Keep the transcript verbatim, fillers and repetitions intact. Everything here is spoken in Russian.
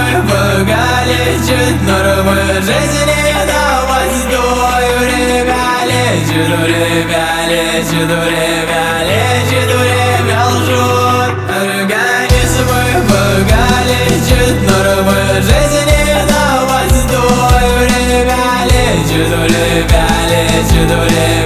пока лечит нормы жизни на воздух. Время лечит, время лечит, время лечит, время лжет. Организмы пока лечит нормы жизни на воздух. Время лечит, время лечит, время